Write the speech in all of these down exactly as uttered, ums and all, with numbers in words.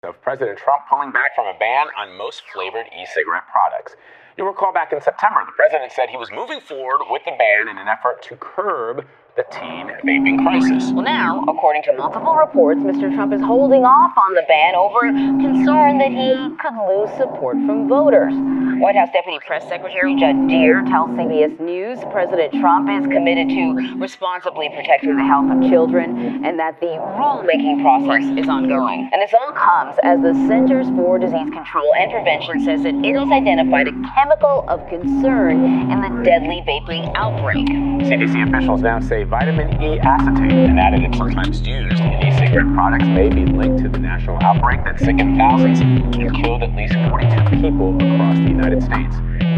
Of President Trump pulling back from a ban on most flavored e-cigarette products. You'll recall back in September, the president said he was moving forward with the ban in an effort to curb the teen vaping crisis. Well, now, according to multiple reports, Mister Trump is holding off on the ban over concern that he could lose support from voters. White House Deputy Press Secretary Judd Deere tells C B S News President Trump is committed to responsibly protecting the health of children and that the rulemaking process is ongoing. And this all comes as the Centers for Disease Control and Prevention says that it has identified a chemical of concern in the deadly vaping outbreak. C D C officials now say vitamin E acetate, an additive sometimes used in e-cigarette products, may be linked to the national outbreak that sickened thousands and killed at least forty-two people across the United States.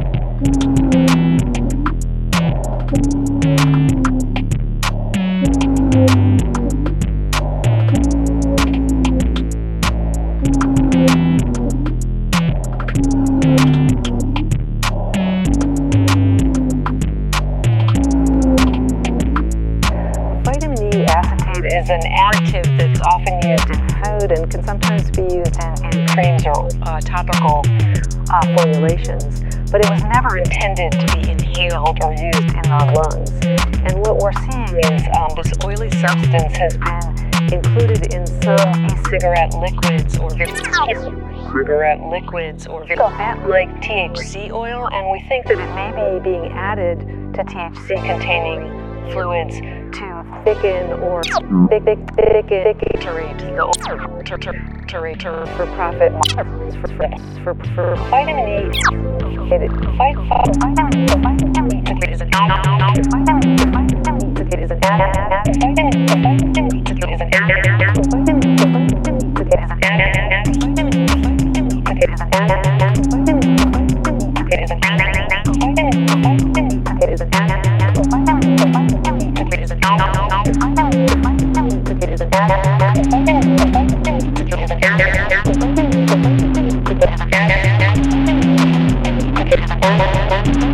Is an additive that's often used in food and can sometimes be used in, in creams or uh, topical uh, formulations, but it was never intended to be inhaled or used in our lungs. And what we're seeing is um, this oily substance has been included in some e-cigarette liquids or cigarette liquids or a bit like T H C oil, and we think that it may be being added to T H C-containing fluids to thicken or thick, thick, thicken, thickerate the oil for profit for, for, for vitamin E. It, vitamin E, vitamin E, it is a vitamin E, vitamin E, it is a vitamin E, vitamin E, it is a vitamin E, vitamin E, it is a vitamin E, vitamin E, it is a vitamin E, vitamin E, it is a vitamin E, it is a vitamin E, it is a vitamin E, it is a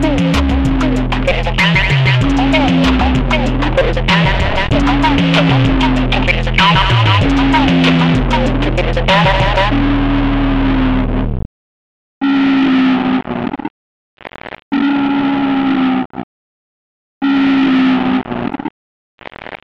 It is a